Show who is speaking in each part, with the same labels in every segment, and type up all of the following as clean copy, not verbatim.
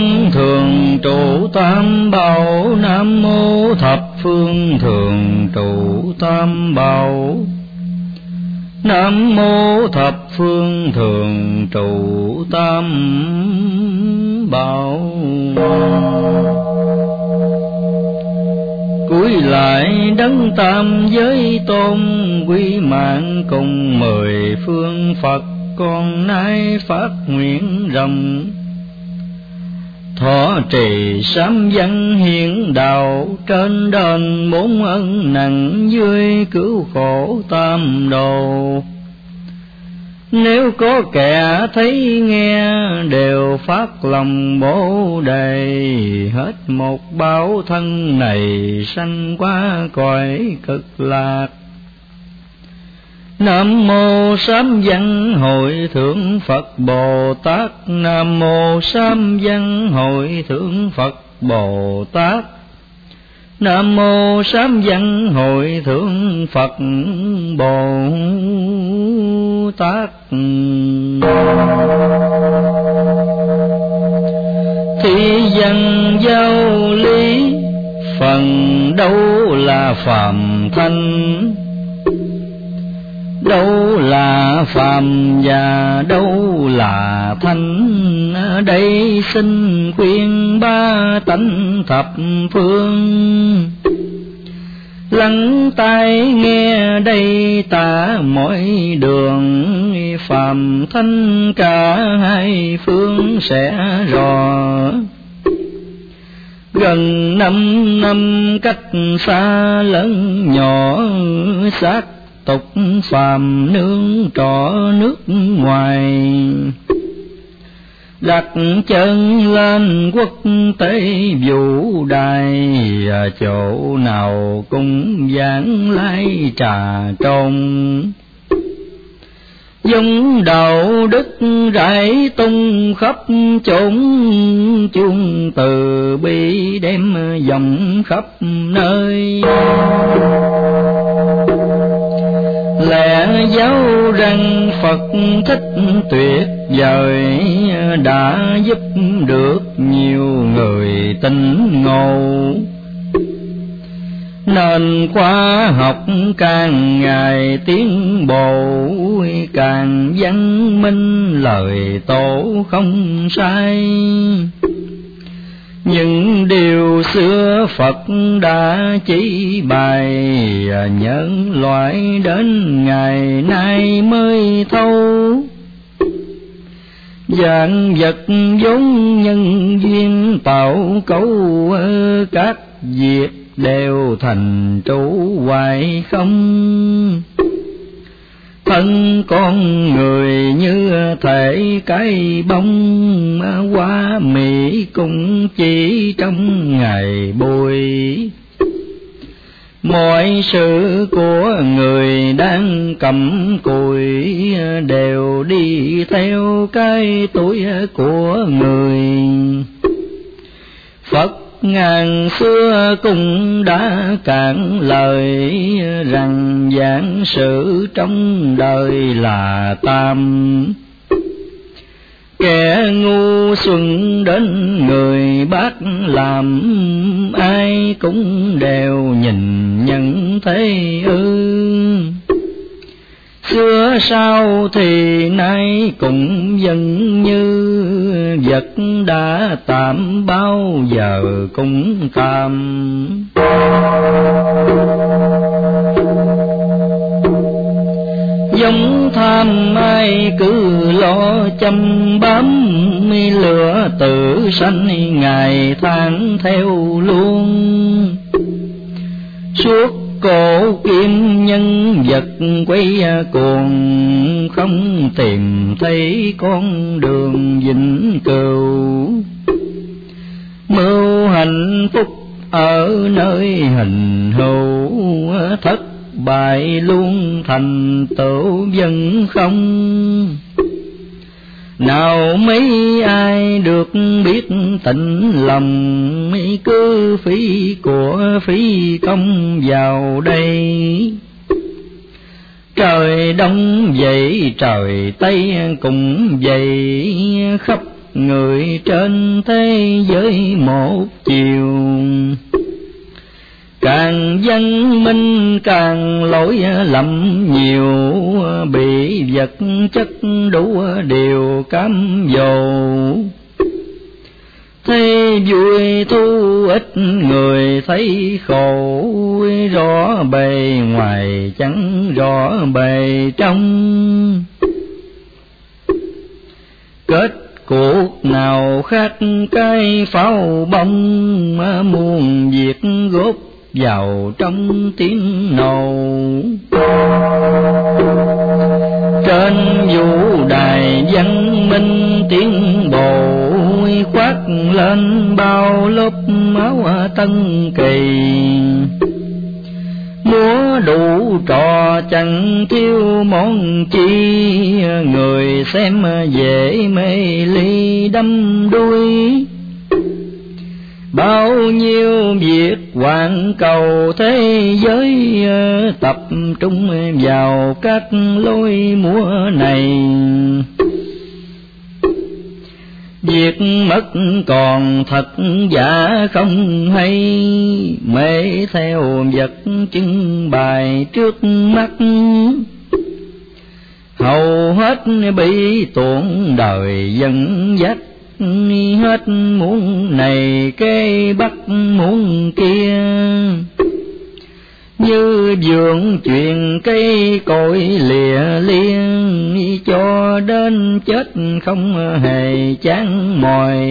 Speaker 1: phương thường trụ tam bảo, nam mô thập phương thường trụ tam bảo, nam mô thập phương thường trụ tam bảo. Cúi lại đấng tam giới tôn, quy mạng cùng 10 phương Phật, con nay phát nguyện rộng. Thọ trì sám văn hiến đạo, trên đền 4 ân nặng, dưới cứu khổ tam đồ. Nếu có kẻ thấy nghe, đều phát lòng Bồ Đề, hết một báo thân này, sanh qua cõi cực lạc. Nam mô Sám Văn Hội Thượng Phật Bồ Tát, nam mô Sám Văn Hội Thượng Phật Bồ Tát, nam mô Sám Văn Hội Thượng Phật Bồ Tát. Thị dân giao lý, phần đâu là phàm thanh, đâu là phàm và đâu là thánh. Đây xin khuyên ba tánh thập phương, lắng tai nghe đây ta mỗi đường. Phàm thánh cả hai phương sẽ rõ, gần 5 năm cách xa lớn nhỏ. Xác tục phàm nương trọ nước ngoài, đặt chân lên quốc tế vũ đài. Chỗ nào cũng vãng lai trà trộn, giống đạo đức rải tung khắp chốn. Chuông từ bi đem dòng khắp nơi, lẽ giáo rằng Phật thích tuyệt vời, đã giúp được nhiều người tỉnh ngộ. Nên khoa học càng ngày tiến bộ, càng văn minh lời tổ không sai. Những điều xưa Phật đã chỉ bày, nhân loại đến ngày nay mới thấu. Vạn vật vốn nhân duyên tạo cấu, các việc đều thành trụ hoài không. Thân con người như thể cái bông, hoa mỹ cũng chỉ trong ngày bụi. Mọi sự của người đang cầm cùi, đều đi theo cái tuổi của người. Phật ngàn xưa cũng đã cạn lời, rằng vạn sự trong đời là tam. Kẻ ngu xuẩn đến người bác làm, ai cũng đều nhìn nhận thế ư. Xưa sau thì nay cũng vẫn như, vật đã tạm bao giờ cũng tạm. Giống tham ai cứ lo chăm bám, lửa tự sanh ngày tháng theo luôn. Suốt cổ kim nhân vật quay cuồng, không tìm thấy con đường vĩnh cửu. Mưu hạnh phúc ở nơi hình hữu, thất bại luôn thành tựu vẫn không. Nào mấy ai được biết tịnh lòng, cứ phí của phí công vào đây. Trời đông vậy trời tây cũng vậy, khắp người trên thế giới một chiều. Càng văn minh càng lỗi lầm nhiều, bị vật chất đủ điều cám dỗ. Thế vui thu ít người thấy khổ, rõ bề ngoài chẳng rõ bề trong. Kết cuộc nào khác cái pháo bông, muôn việc góp vào trong tiếng nổ. Trên vũ đài văn minh tiến bộ, khoác lên bao lớp áo tân kỳ. Múa đủ trò chẳng thiếu món chi, người xem dễ mê ly đắm đuối. Bao nhiêu việc hoàn cầu thế giới, tập trung vào các lối múa này. Việc mất còn thật giả không hay, mê theo vật trưng bày trước mắt. Hầu hết bị tuôn đời dẫn dắt, hết muốn này cái bắt muốn kia. Như vườn chuyện cây cội lìa liêng, cho đến chết không hề chán mỏi.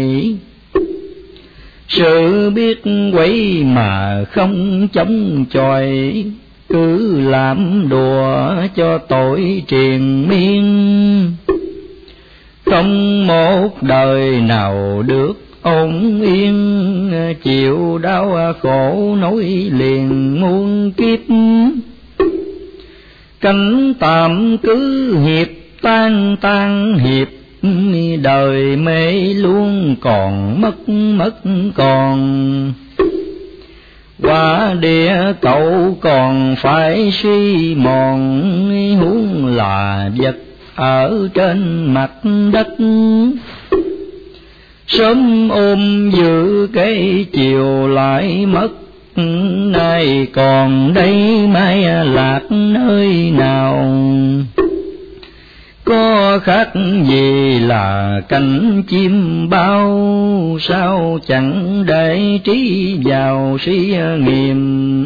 Speaker 1: Sự biết quấy mà không chống chọi, cứ làm đùa cho tội triền miên. Không một đời nào được ổn yên, chịu đau khổ nối liền muôn kiếp. Cánh tạm cứ hiệp tan tan hiệp, đời mê luôn còn mất còn. Qua địa cầu còn phải suy mòn, huống là vật ở trên mặt đất. Sớm ôm giữ cái chiều lại mất, nay còn đây mai lạc nơi nào. Có khác gì là cánh chim bao, sao chẳng để trí vào suy nghiệm.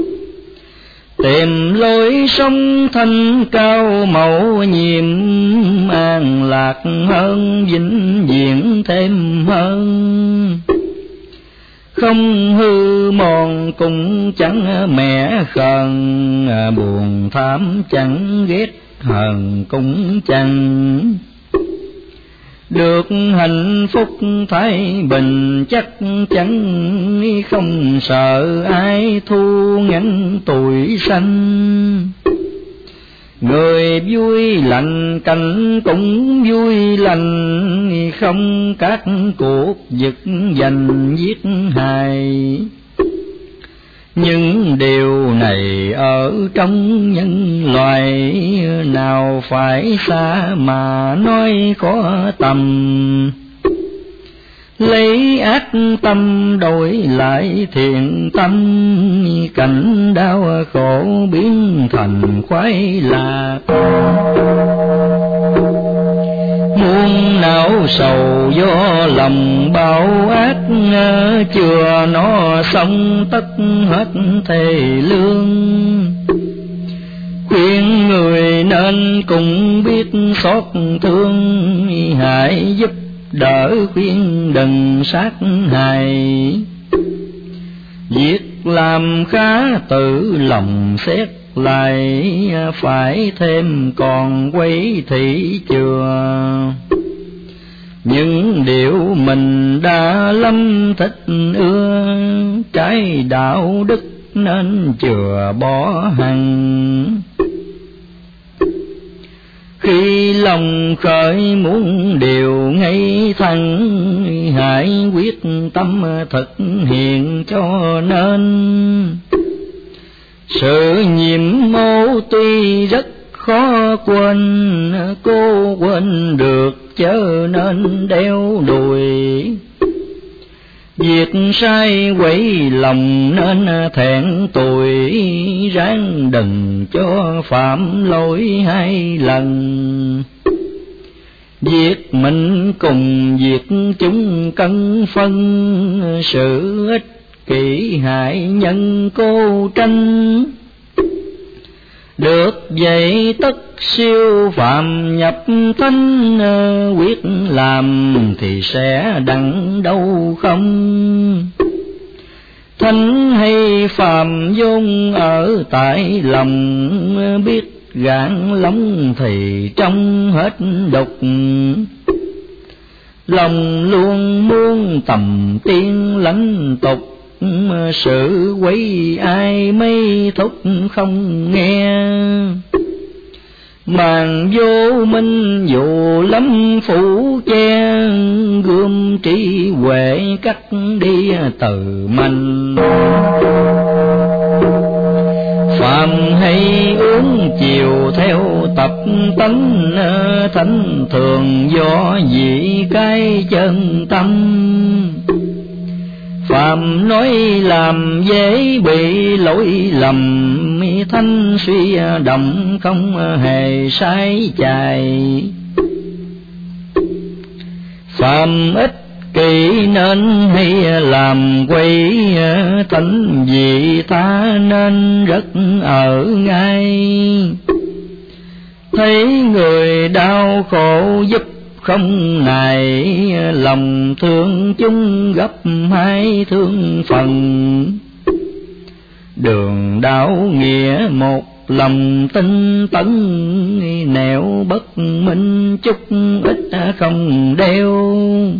Speaker 1: Tìm lối sống thanh cao mẫu nhiệm, an lạc hơn vĩnh viễn thêm hơn. Không hư mòn cũng chẳng mẹ khờn, buồn thảm chẳng ghét hờn cũng chẳng. Được hạnh phúc thái bình chắc chắn, không sợ ai thu ngắn tuổi sanh. Người vui lành cảnh cũng vui lành, không các cuộc giật giành giết hại. Những điều này ở trong nhân loại, nào phải xa mà nói có tầm. Lấy ác tâm đổi lại thiện tâm, cảnh đau khổ biến thành khoái lạc. Muôn não sầu do lòng bao ác, chưa nó xong tất hết thề lương. Khuyên người nên cùng biết xót thương, hãy giúp đỡ khuyên đừng sát hại. Việc làm khá tự lòng xét lại, phải thêm còn quấy thị chừa. Những điều mình đã lâm thích ưa, trái đạo đức nên chừa bỏ hằng. Khi lòng khởi muốn điều ngay thẳng, hãy quyết tâm thực hiện cho nên. Sự nhiệm mưu tuy rất khó quên, cô quên được chớ nên đeo đuổi. Việc sai quấy lòng nên thẹn tuổi, ráng đừng cho phạm lỗi hai lần. Việc mình cùng việc chúng cân phân, sự ích kỷ hại nhân cô tranh. Được vậy tất siêu phạm nhập thánh, quyết làm thì sẽ đặng đâu không. Thánh hay phàm vốn ở tại lòng, biết gạn lòng thì trong hết đục. Lòng luôn muốn tầm tiên lãnh tục, sự quấy ai mấy thúc không nghe. Màn vô minh dù lắm phủ che, gươm trí huệ cắt đi từ mình. Phàm hay uống chiều theo tập tánh, thánh thường do dị cái chân tâm. Phàm nói làm dễ bị lỗi lầm, thanh suy động không hề sai chạy. Phàm ích kỷ nên hay làm quấy, thánh vị tha nên rất ở ngay. Thấy người đau khổ giúp không nài, lòng thương chúng gấp hai thương phần. Đường đạo nghĩa một lòng tinh tấn, nẻo bất minh chút ít không đeo.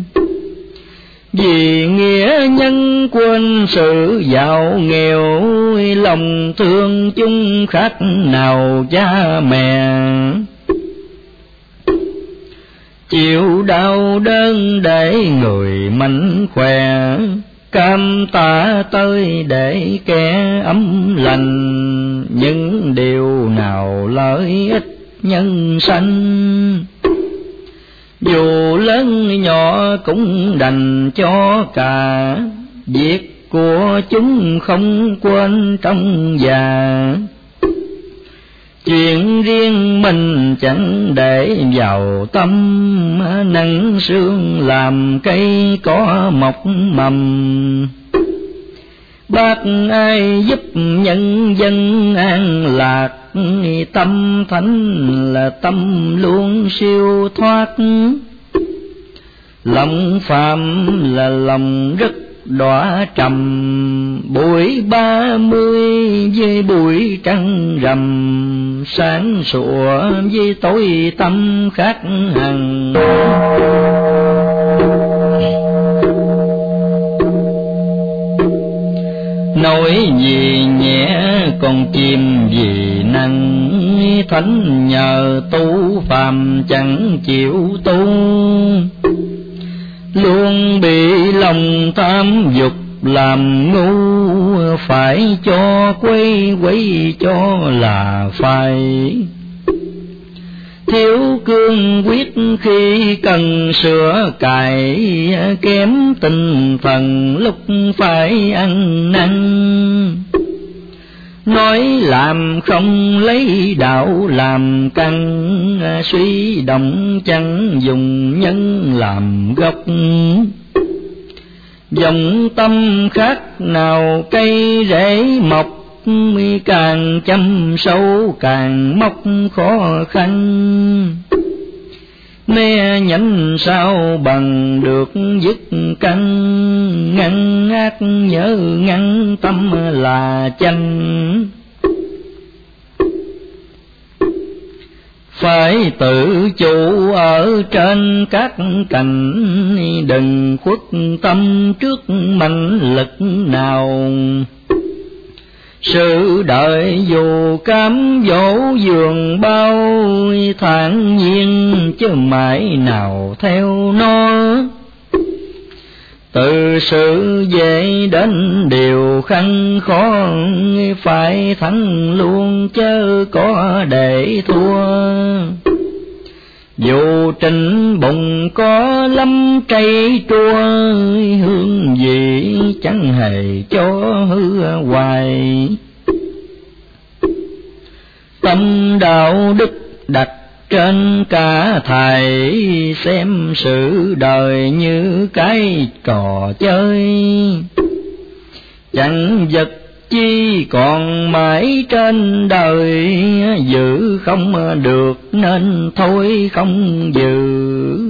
Speaker 1: Vì nghĩa nhân quên sự giàu nghèo, lòng thương chung khác nào cha mẹ. Chịu đau đớn để người mạnh khỏe, cam tạ tới để kẻ ấm lành. Những điều nào lợi ích nhân sanh, dù lớn nhỏ cũng đành cho cả. Việc của chúng không quên trong già, chuyện riêng mình chẳng để vào tâm. Nắng sương làm cây có mọc mầm, bác ai giúp nhân dân an lạc. Tâm thánh là tâm luôn siêu thoát, lòng phàm là lòng rất đọa trầm. Buổi 30 với buổi trăng rằm, sáng sủa với tối tâm khác hẳn. Nói gì nhẹ còn chim vì năng, thánh nhờ tu phàm chẳng chịu tu. Luôn bị lòng tham dục làm ngu, phải cho quấy cho là phải. Thiếu cương quyết khi cần sửa cải, kém tinh thần lúc phải ăn năn. Nói làm không lấy đạo làm căn, suy động chẳng dùng nhân làm gốc. Dòng tâm khác nào cây rễ mọc, càng chăm sâu càng móc khó khăn. Mê nhánh sao bằng được dứt căn, ngăn ác nhớ ngăn tâm là chánh. Phải tự chủ ở trên các cảnh, đừng khuất tâm trước mạnh lực nào. Sự đợi dù cám dỗ giường bao, thản nhiên chứ mãi nào theo nó. Từ sự dễ đến điều khăn khó, phải thắng luôn chớ có để thua. Dù trình bụng có lắm cây chua, hương vị chẳng hề cho hư hoài. Tâm đạo đức đặt trên cả thầy, xem sự đời như cái trò chơi. Chẳng vật chi còn mãi trên đời, giữ không được nên thôi không giữ.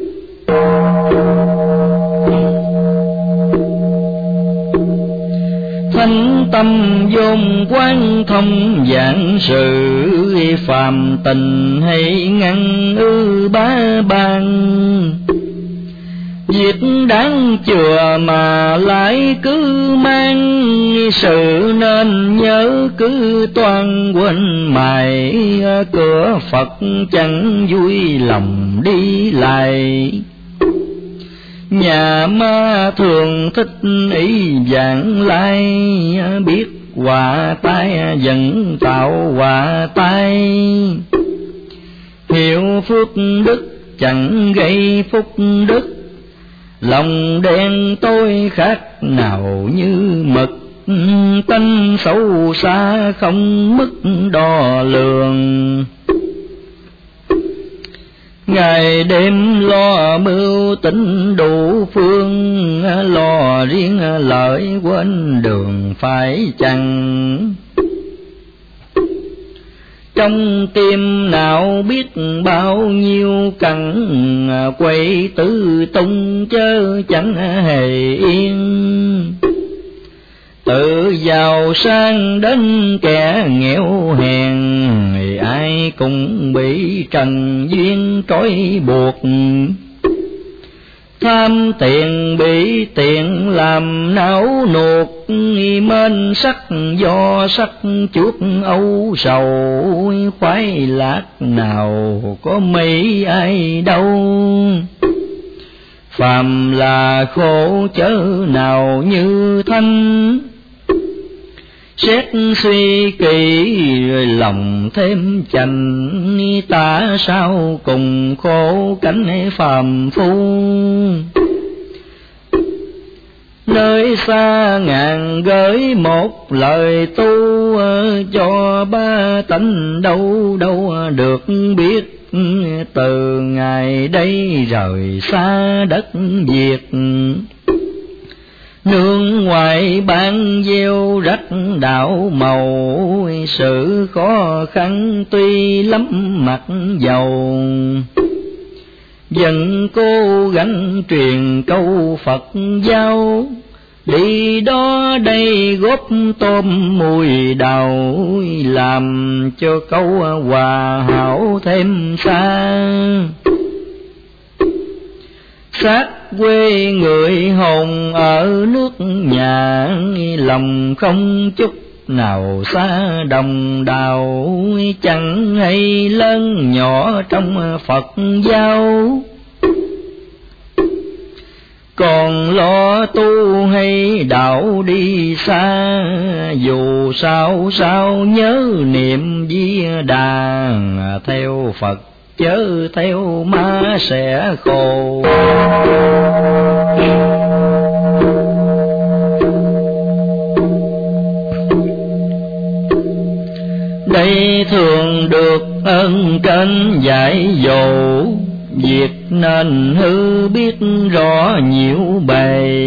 Speaker 1: Thanh tâm vốn quán thông vạn sự, phàm tình hay ngăn ư bá ban. Việc đáng chừa mà lại cứ mang, sự nên nhớ cứ toan quên mài. Cửa Phật chẳng vui lòng đi lại, nhà ma thường thích ý vãng lai. Biết hòa tai vẫn tạo hòa tai, hiểu phước đức chẳng gây phúc đức. Lòng đen tôi khác nào như mực, tánh xấu xa không mức đo lường. Ngày đêm lo mưu tính đủ phương, lo riêng lợi quên đường phải chăng. Trong tim nào biết bao nhiêu cặn, quay tứ tung chớ chẳng hề yên. Tự giàu sang đến kẻ nghèo hèn, ai cũng bị trần duyên trói buộc. Tham tiền bị tiền làm não nuột, mến sắc do sắc chuốc âu sầu. Khoái lạc nào có mấy ai đâu, phàm là khổ chớ nào như thanh. Xét suy kỳ rồi lòng thêm chành, ta sao cùng khổ cánh phàm phu. Nơi xa ngàn gửi một lời tu, cho ba tánh đâu đâu được biết. Từ ngày đây rời xa đất Việt, nương ngoài ban gieo rắc đạo màu. Sự khó khăn tuy lắm mặt dầu, vẫn cố gắng truyền câu Phật giáo. Đi đó đây góp tôm mùi đào, làm cho câu hòa hảo thêm xa. Xác quê người hồn ở nước nhà, lòng không chút nào xa đồng đạo. Chẳng hay lớn nhỏ trong Phật giáo, còn lo tu hay đạo đi xa. Dù sao sao nhớ niệm Di Đà, theo Phật chớ theo ma sẽ khổ. Đây thường được ơn trên dạy dỗ, việc nên hư biết rõ nhiều bề.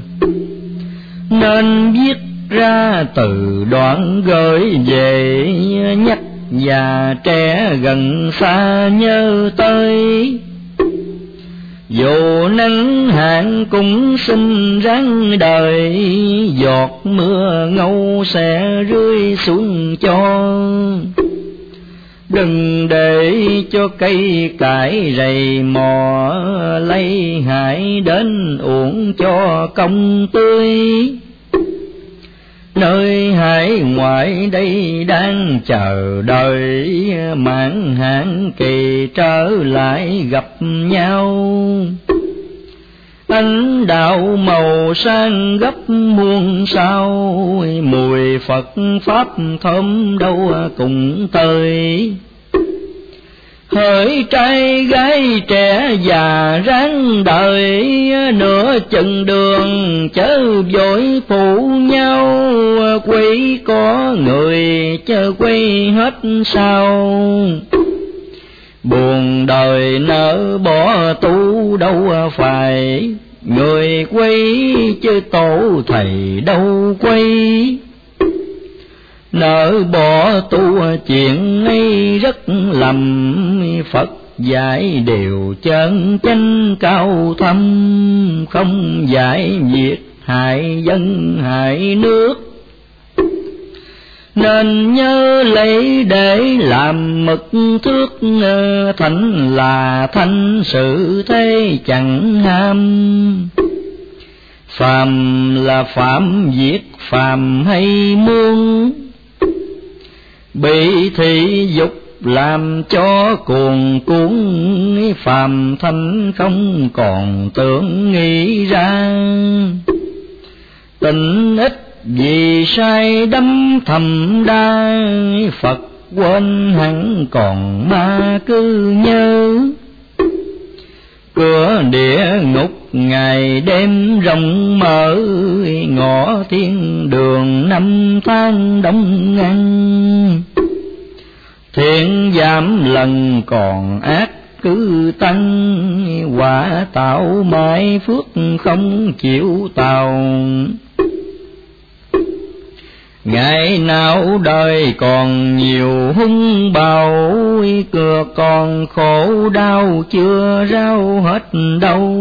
Speaker 1: Nên viết ra từ đoạn gửi về, nhắc già trẻ gần xa nhớ tới. Dù nắng hạn cũng xin ráng đời, giọt mưa ngâu sẽ rơi xuống cho. Đừng để cho cây cải rầy mò, lấy hại đến uổng cho công tươi. Nơi hải ngoại đây đang chờ đợi, mãn hạn kỳ trở lại gặp nhau. Ánh đạo màu sang gấp muôn sao, mùi Phật Pháp thơm đâu cùng tới. Hỡi trai gái trẻ già ráng đợi, nửa chừng đường chớ vội phụ nhau. Quay có người chớ quay hết sao, buồn đời nỡ bỏ tu đâu phải. Người quay chứ tổ thầy đâu quay, nỡ bỏ tu chuyện ấy rất lầm. Phật dạy điều chân chánh cao thâm, không dạy việc hại dân hại nước. Nên nhớ lấy để làm mực thước, thánh là thánh sự thế chẳng ham. Phàm là phạm việc phàm hay muôn, bị thị dục làm cho cuồng cuốn. Phàm thánh không còn tưởng nghĩ ra, tình ích vì sai đắm thầm đa. Phật quên hẳn còn ma cứ nhớ, cửa địa ngục ngày đêm rộng mở. Ngõ thiên đường năm tháng đông ngăn, thiện giảm lần còn ác cứ tăng. Quả tạo mãi phước không chịu tào, ngày nào đời còn nhiều hung bạo. Cửa còn khổ đau chưa rao hết đâu,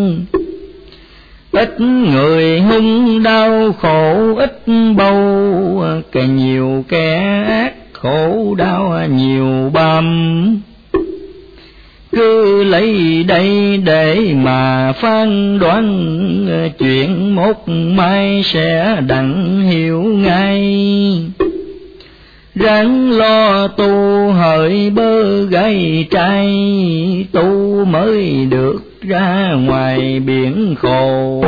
Speaker 1: ít người hung đau khổ ít bầu. Càng nhiều kẻ ác khổ đau nhiều băm, cứ lấy đây để mà phán đoán. Chuyện một mai sẽ đặng hiểu ngay, ráng lo tu hỡi bơ gái trai. Tu mới được ra ngoài biển khổ,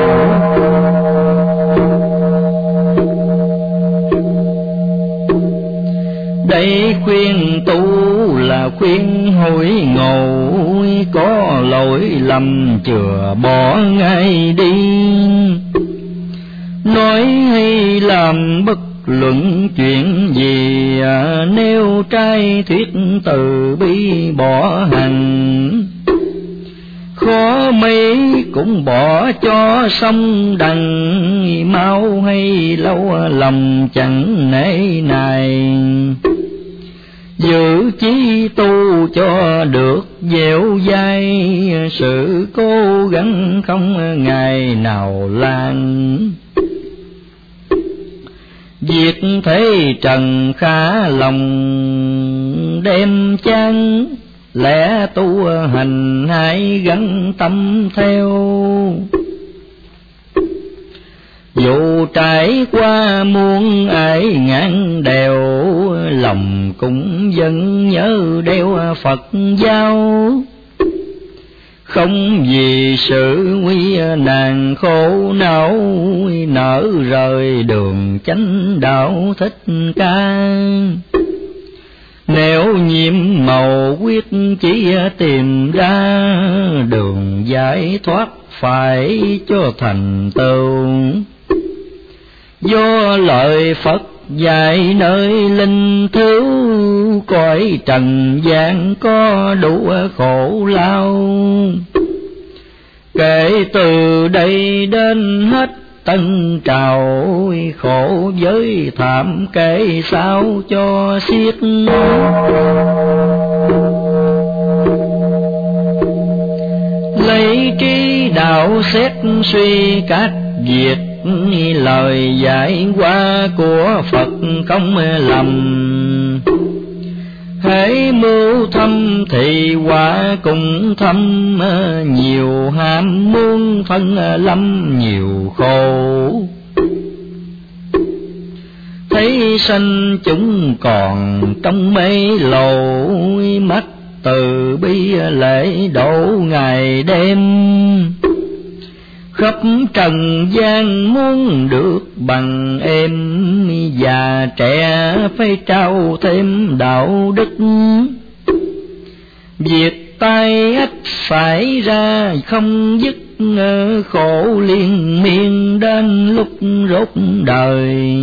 Speaker 1: đây khuyên tu là khuyên hối ngộ. Có lỗi lầm chừa bỏ ngay đi, nói hay làm bất luận chuyện gì. Nếu trai thuyết từ bi bỏ hành, khó mấy cũng bỏ cho xong đằng. Mau hay lâu lòng chẳng nể này, giữ chí tu cho được dẻo dai. Sự cố gắng không ngày nào lan, việc thế trần khá lòng đem chán. Lẽ tu hành hãy gắn tâm theo, dù trải qua muôn ải ngàn đèo. Lòng cũng vẫn nhớ đeo Phật giáo, không vì sự nguy nan khổ não. Nỡ rời đường chánh đạo thích ca, nếu nhiệm màu quyết chỉ tìm ra. Đường giải thoát phải cho thành tựu, do lời Phật dạy nơi linh thiếu. Cõi trần gian có đủ khổ lao, kể từ đây đến hết tân trào. Khổ giới thảm kể sao cho xiết, lấy trí đạo xét suy các việc. Lời dạy qua của Phật không lầm, hễ mưu thâm thì quả cùng thâm. Nhiều ham muốn phân lâm nhiều khổ, thấy sanh chúng còn trong mê lồ. Mắt từ bi lễ độ ngày đêm, khắp trần gian muốn được bằng em, già trẻ phải trao thêm đạo đức. Việc tai ách xảy ra không dứt, khổ liên miên đến lúc rốt đời.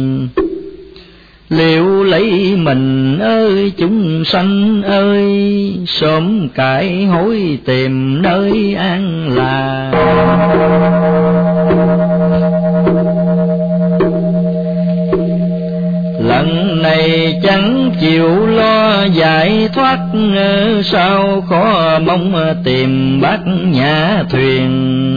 Speaker 1: Liệu lấy mình ơi chúng sanh ơi, sớm cải hối tìm nơi an lạc. Lần này chẳng chịu lo giải thoát, sao khó mong tìm bát nhã thuyền.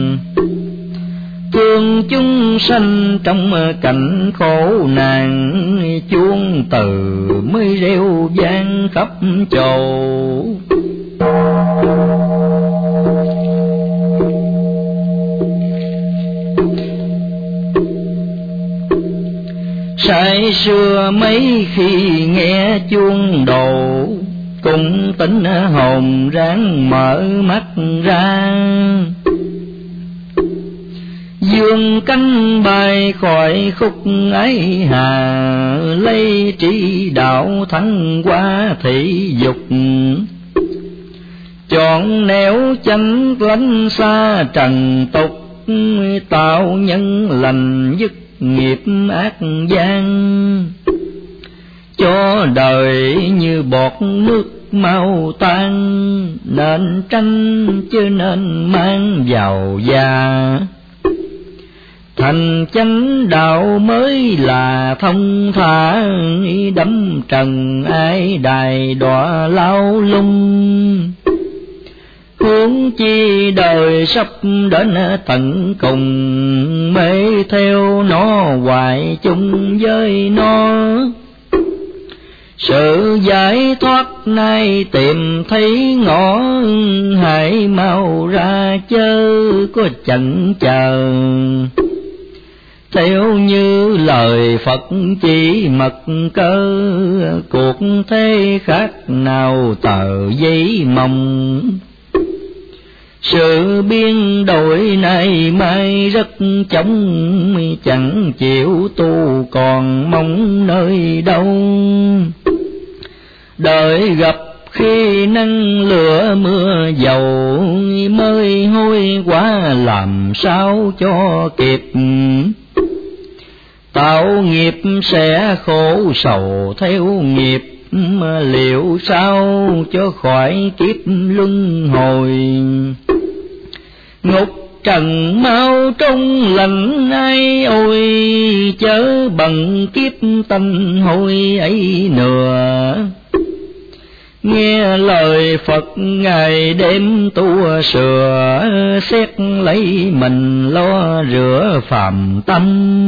Speaker 1: Thương chúng sanh trong cảnh khổ nạn, chuông từ mới reo vang khắp chầu. Say xưa mấy khi nghe chuông đồ, cũng tính hồn ráng mở mắt ra. Dương cánh bay khỏi khúc ấy hà, lấy trí đạo thắng qua thị dục. Chọn nẻo chánh lánh xa trần tục, tạo nhân lành dứt nghiệp ác gian. Cho đời như bọt nước mau tan, nên tranh chứ nên mang vào da. Thành chánh đạo mới là thông thả, đắm trần ai đài đọa lao lung. Huống chi đời sắp đến tận cùng, mê theo nó hoài chung với nó. Sự giải thoát nay tìm thấy ngõ, hãy mau ra chớ có chần chờ. Theo như lời Phật chỉ mật cơ, cuộc thế khác nào tờ giấy mỏng. Sự biến đổi này mai rất chóng, chẳng chịu tu còn mong nơi đâu. Đợi gặp khi nắng lửa mưa dầu, mới hối quá làm sao cho kịp. Tạo nghiệp sẽ khổ sầu theo nghiệp, liệu sao cho khỏi kiếp luân hồi. Ngục trần mau trong lành ai ôi, chớ bằng kiếp tâm hôi ấy nữa. Nghe lời Phật ngày đêm tu sửa, xét lấy mình lo rửa phàm tâm.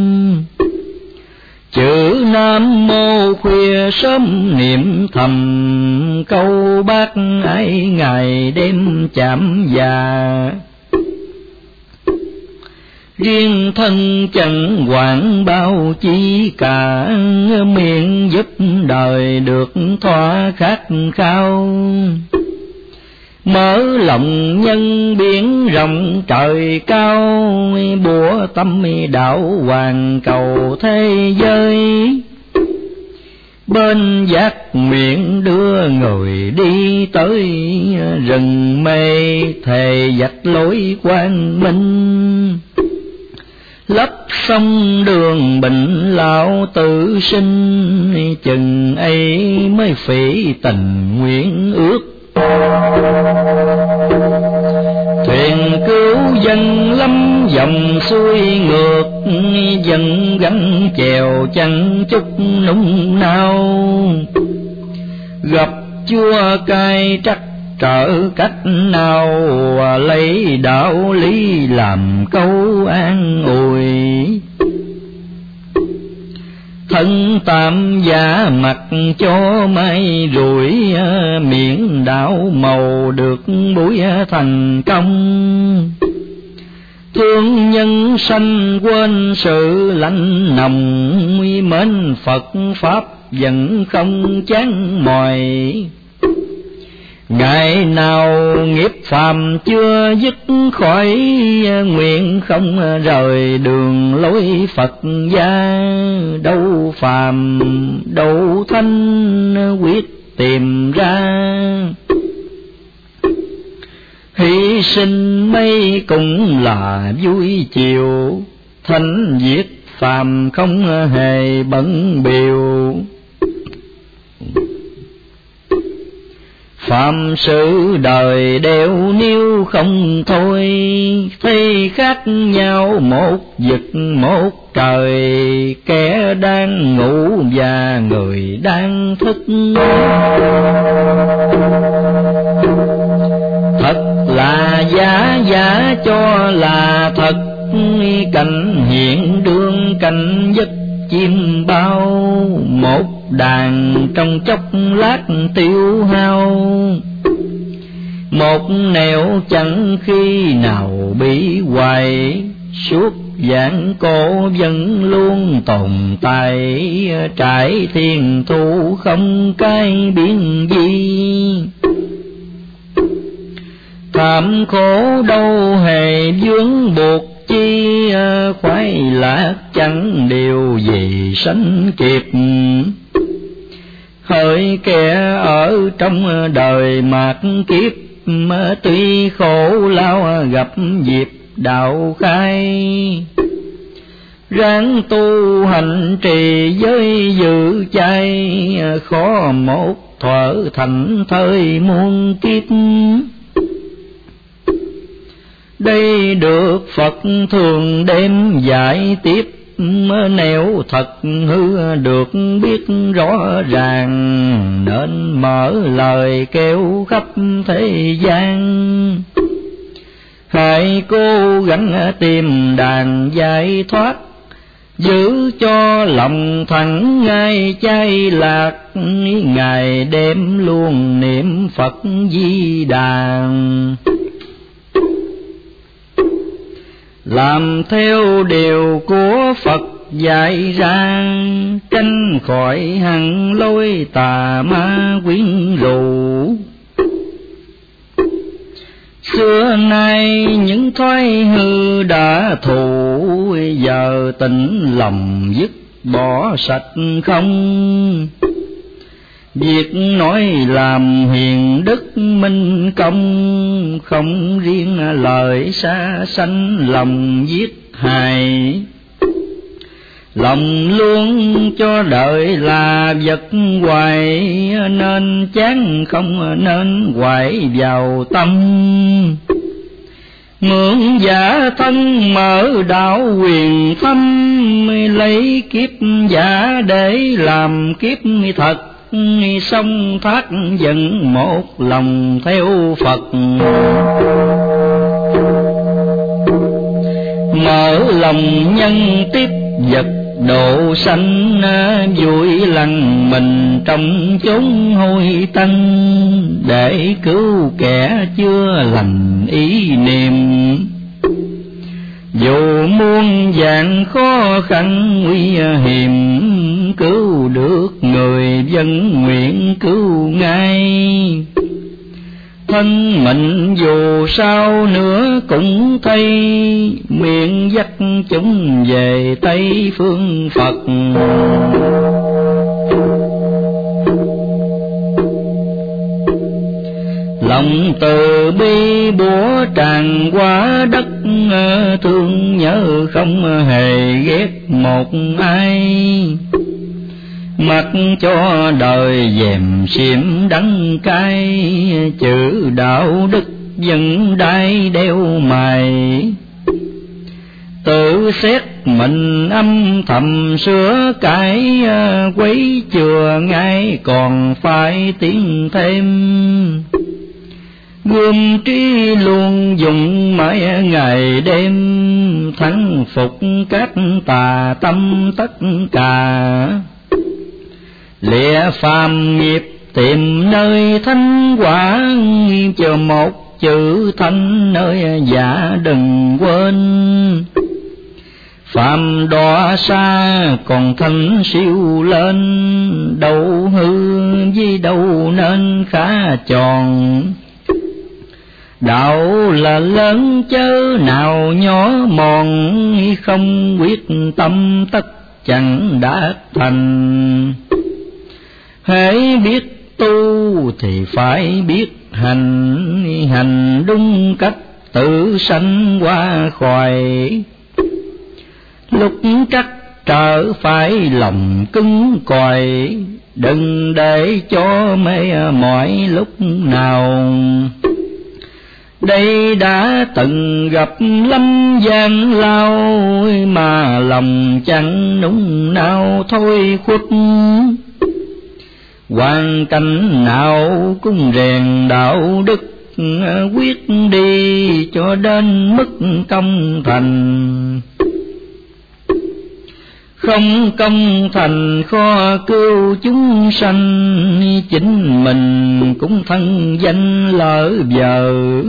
Speaker 1: Chữ Nam Mô khuya sớm niệm thầm, câu bác ái ngày đêm chạm già. Riêng thân chẳng quản bao chi cả, miệng giúp đời được thỏa khát khao. Mở lòng nhân biển rộng trời cao, bủa tâm đạo hoàn cầu thế giới. Bên giác miệng đưa người đi tới, rừng mê thề dạch lối quang minh. Lấp sông đường bệnh lão tử sinh, chừng ấy mới phỉ tình nguyện ước. Thuyền cứu dân lâm dòng xuôi ngược, dân gánh chèo chẳng chút nung nao. Gặp chua cay trắc trở cách nào, lấy đạo lý làm câu an ủi. Thân tạm giả mặt cho mai rủi, miệng đạo màu được buổi thành công. Thương nhân sanh quên sự lạnh nồng, mến Phật Pháp vẫn không chán mỏi. Ngày nào nghiệp phàm chưa dứt khỏi, nguyện không rời đường lối Phật gia. Đâu phàm đâu thanh quyết tìm ra, hy sinh mấy cũng là vui chiều. Thánh viết phàm không hề bận biểu, phạm sự đời đều níu không thôi. Thấy khác nhau một vực một trời, kẻ đang ngủ và người đang thức. Thật là giả, giả cho là thật, cảnh hiện đương cảnh giấc chim bao. Một đàn trong chốc lát tiêu hao, một nẻo chẳng khi nào bị hoài. Suốt vạn cổ vẫn luôn tồn tại, trải thiên thu không cái biến gì. Thảm khổ đâu hề vướng buộc chi, khoái lạc chẳng điều gì sánh kịp. Hỡi kẻ ở trong đời mạt kiếp, tuy khổ lao gặp dịp đạo khai. Ráng tu hành trì giới dự chay, khó một thuở thành thời muôn kiếp. Đây được Phật thường đem giải tiếp, nếu thật hư được biết rõ ràng. Nên mở lời kêu khắp thế gian, hãy cố gắng tìm đàn giải thoát. Giữ cho lòng thẳng ngay chay lạc, ngày đêm luôn niệm Phật Di Đà. Làm theo điều của Phật dạy ra, tránh khỏi hằng lối tà ma quyến rũ. Xưa nay những thói hư đã thù, giờ tỉnh lòng dứt bỏ sạch không. Việc nói làm hiền đức minh công, không riêng lời xa sanh lòng giết hại. Lòng luôn cho đời là vật hoài, nên chán không nên hoài vào tâm. Mượn giả thân mở đạo quyền thâm, lấy kiếp giả để làm kiếp thật. Song thoát dần một lòng theo Phật, mở lòng nhân tiếp vật độ sanh. Vui lặng mình trong chốn hôi tanh, để cứu kẻ chưa lành ý niệm. Dù muôn vạn khó khăn nguy hiểm, cứu được người dân nguyện cứu ngay. Thân mình dù sao nữa cũng thay, nguyện dắt chúng về Tây phương Phật. Lòng từ bi bủa tràn qua đất, thương nhớ không hề ghét một ai. Mặc cho đời dèm xiêm đắng cay, chữ đạo đức vẫn đai đeo mài. Tự xét mình âm thầm sửa cải, quấy chừa ngay còn phải tiến thêm. Gươm trí luôn dùng mãi ngày đêm, thắng phục các tà tâm tất cả. Lìa phàm nghiệp tìm nơi thánh quả, chờ một chữ thanh nơi giả đừng quên. Phạm đọa xa còn thanh siêu lên, đâu hư với đâu nên khá tròn. Đạo là lớn chớ nào nhỏ mòn, không quyết tâm tất chẳng đạt thành. Hễ biết tu thì phải biết hành, hành đúng cách tự sanh qua khỏi. Lúc trắc trở phải lòng cứng cỏi, đừng để cho mê mỏi lúc nào. Đây đã từng gặp lâm gian lao, mà lòng chẳng nung nao thôi khuất. Hoàn cảnh nào cũng rèn đạo đức, quyết đi cho đến mức công thành. Không công thành khó cứu chúng sanh, chính mình cũng thân danh lỡ vờ.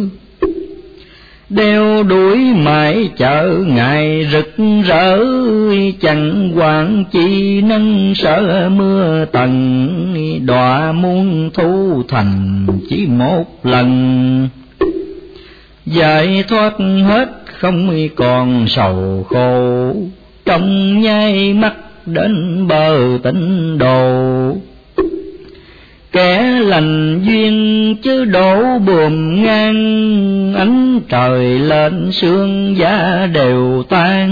Speaker 1: Đeo đuổi mãi chợ ngày rực rỡ, chẳng quản chi nâng sợ mưa tầng. Đọa muôn thu thành chỉ một lần, giải thoát hết không còn sầu khổ. Trong nháy mắt đến bờ tịnh độ, kẻ lành duyên chứ đổ buồm ngang. Ánh trời lên sương giá đều tan,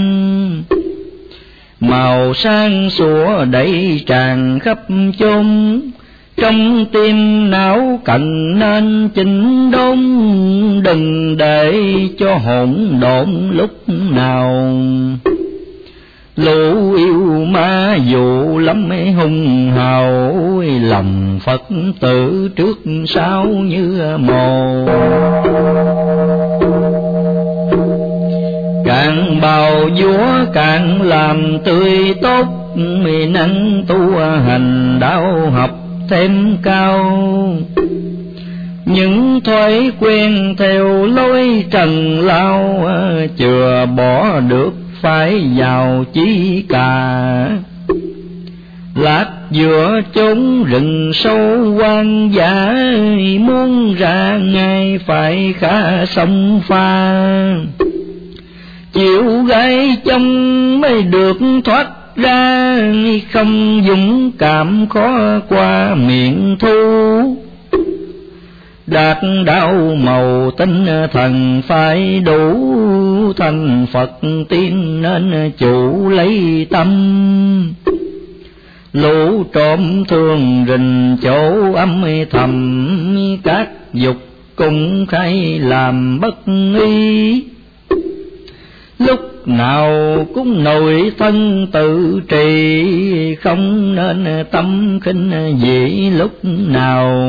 Speaker 1: màu sang sủa đầy tràn khắp chốn. Trong tim não cần nên chỉnh đốn, đừng để cho hỗn độn lúc nào. Lũ yêu ma dụ lắm hung hào, lòng Phật tử trước sau như mồ. Càng bào vúa càng làm tươi tốt, năng tu hành đạo học thêm cao. Những thói quen theo lối trần lao, chừa bỏ được phải vào chí cả. Lạc giữa chốn rừng sâu hoang dã, muốn ra ngay phải khá sông pha. Chịu gái trong mới được thoát ra, không dũng cảm khó qua miệng thu. Đạt đạo màu tinh thần phải đủ, thành Phật tiên nên chủ lấy tâm. Lũ trộm thường rình chỗ âm thầm, các dục cũng khai làm bất ý. Lúc nào cũng nội thân tự trì, không nên tâm khinh dị lúc nào.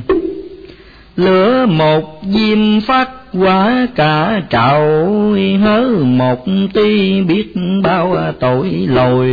Speaker 1: Lửa một diêm phát quả cả trào, hớ một tí biết bao tội lỗi.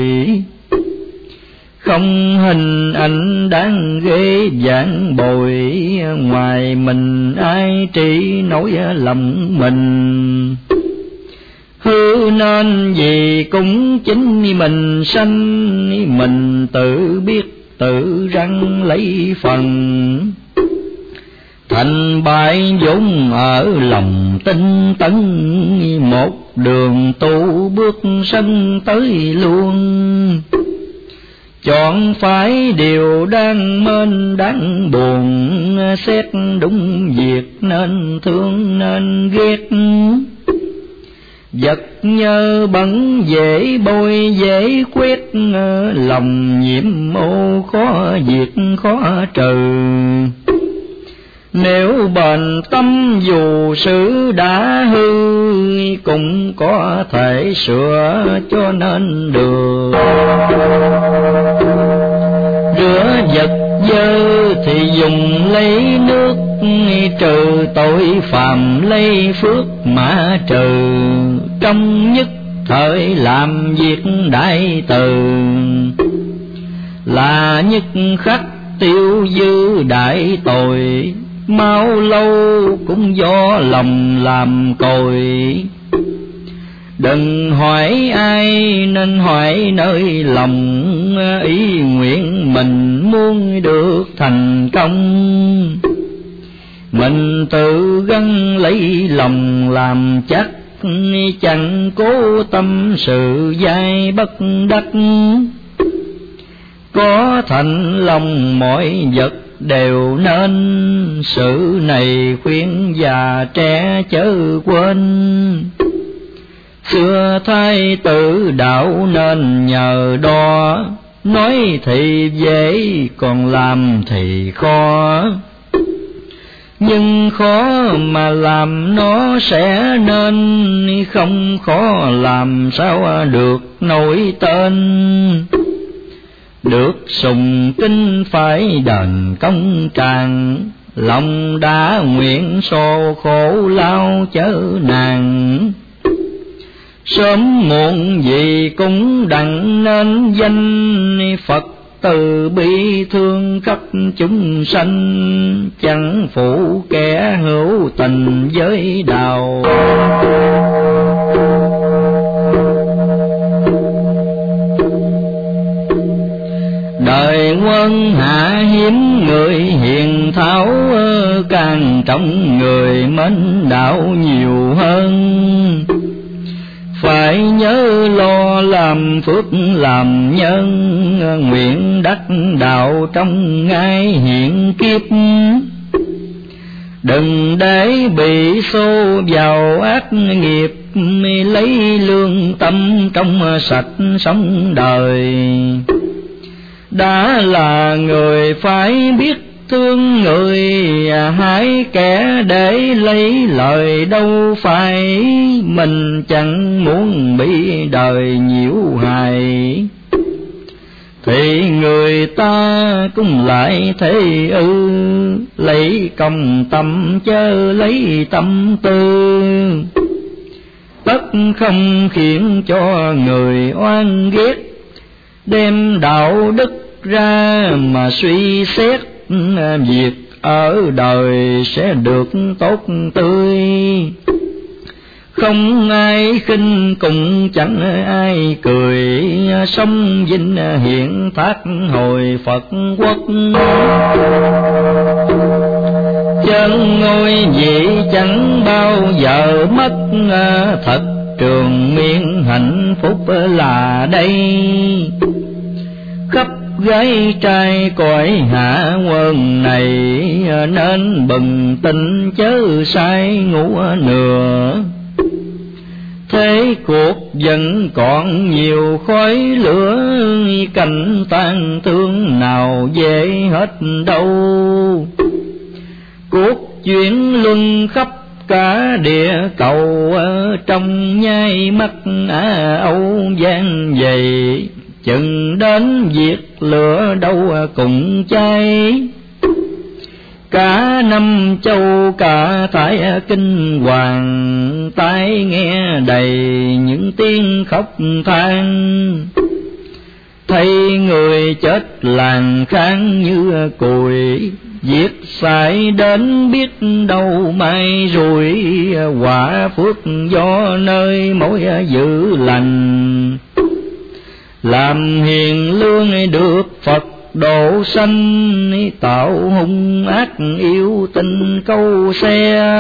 Speaker 1: Không hình ảnh đáng ghê vạn bồi, ngoài mình ai trị nổi lòng mình. Hư nên gì cũng chính mình sanh, mình tự biết tự răng lấy phần. Thành bại vốn ở lòng tinh tấn, một đường tu bước sân tới luôn. Chọn phải điều đang mến đáng buồn, xét đúng việc nên thương nên ghét. Vật nhơ bẩn dễ bôi dễ quét, lòng nhiễm ô khó diệt khó trừ. Nếu bền tâm dù sự đã hư, cũng có thể sửa cho nên được. Rửa vật dơ thì dùng lấy nước, trừ tội phàm lấy phước mà trừ. Trong nhất thời làm việc đại từ, là nhất khắc tiêu dư đại tội. Mau lâu cũng do lòng làm cội, Đừng hỏi ai nên hỏi nơi lòng, ý nguyện mình muốn được thành công. Mình tự gắng lấy lòng làm chắc, chẳng cố tâm sự dai bất đắc. Có thành lòng mọi vật đều nên, sự này khuyên già trẻ chớ quên. Xưa thái tử đạo nên nhờ đo, nói thì dễ còn làm thì khó. Nhưng khó mà làm nó sẽ nên, không khó làm sao được nổi tên. Được sùng kính phải đền công tràng, lòng đã nguyện xô khổ lao chớ nàng. Sớm muộn gì cũng đặng nên danh, Phật từ bi thương khắp chúng sanh, chẳng phụ kẻ hữu tình với đạo. Đời quân hạ hiếm người hiền thảo, càng trọng người mến đạo nhiều hơn. Phải nhớ lo làm phước làm nhân, nguyện đắc đạo trong ngày hiện kiếp. Đừng để bị xô vào ác nghiệp, lấy lương tâm trong sạch sống đời. Đã là người phải biết thương người, hãy kẻ để lấy lời đâu phải. Mình chẳng muốn bị đời nhiễu hại, thì người ta cũng lại thế ư. Lấy công tâm chớ lấy tâm tư, tất không khiến cho người oan ghét. Đem đạo đức ra mà suy xét, việc ở đời sẽ được tốt tươi. Không ai khinh cũng chẳng ai cười, sống vinh hiện thác hồi Phật quốc. Chân ngôi vị chẳng bao giờ mất, thật trường miên hạnh phúc là đây. Khắp gái trai cõi hạ quân này, nên bừng tỉnh chớ sai ngủ nửa. Thế cuộc vẫn còn nhiều khói lửa, cảnh tang thương nào dễ hết đâu. Cuộc chuyển luân khắp cả địa cầu, trong nhai mắt Âu Giang dày. Chừng đến việc lửa đâu cùng cháy, cả năm châu cả thải kinh hoàng. Tai nghe đầy những tiếng khóc than, thấy người chết làng khang như cùi. Việc xảy đến biết đâu mai rồi, quả phước do nơi mỗi dự lành. Làm hiền lương được Phật độ sanh, tạo hung ác yêu tình câu xe.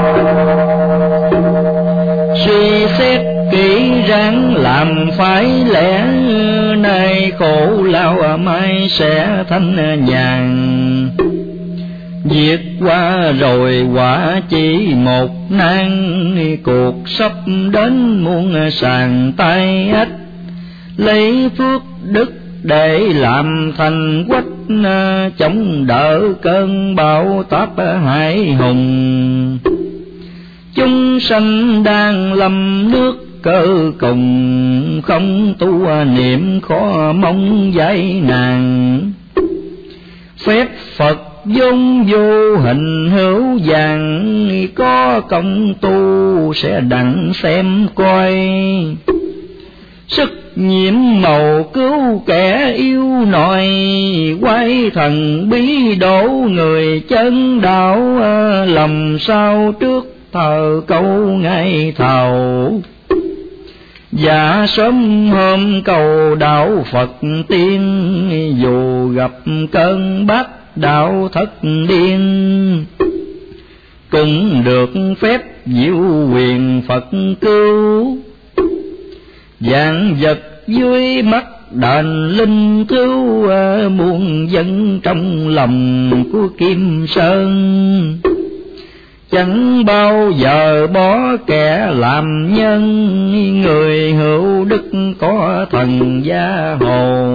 Speaker 1: Suy xét kỹ ráng làm phải lẽ, nay khổ lao mai sẽ thanh nhàn. Việc qua rồi quả chỉ một nan, cuộc sắp đến muôn sàn tay ách. Lấy phước đức để làm thành quách, chống đỡ cơn bão táp hải hùng. Chúng sanh đang lầm nước cơ cùng, không tu niệm khó mong giải nạn. Phép Phật vốn vô hình hữu vàng, có công tu sẽ đặng xem coi. Sức nhiễm màu cứu kẻ yêu nòi, quái thần bí đổ người chân đạo. Lầm sao trước thờ câu ngay thầu, Dạ sớm hôm cầu đạo Phật tiên, dù gặp cơn bát đạo thất điên, cũng được phép diệu quyền Phật cứu. Vạn vật vui mắt đền linh cứu, muôn dân trong lòng của Kim Sơn. Chẳng bao giờ bỏ kẻ làm nhân, người hữu đức có thần gia hồ.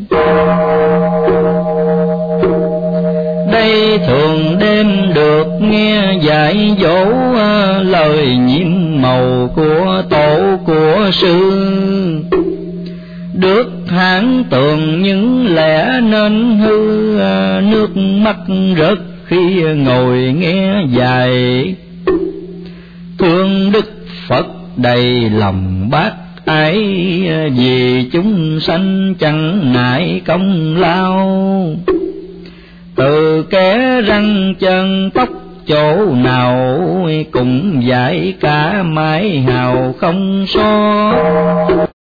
Speaker 1: Đây thường đêm được nghe dạy dỗ, lời nhiệm màu của tổ của sư. Được hãn tường những lẽ nên hư, nước mắt rớt khi ngồi nghe dạy. Thương Đức Phật đầy lòng bác ái, vì chúng sanh chẳng nại công lao. Từ kẻ răng chân tóc chỗ nào, cũng dạy cả mái hào không so.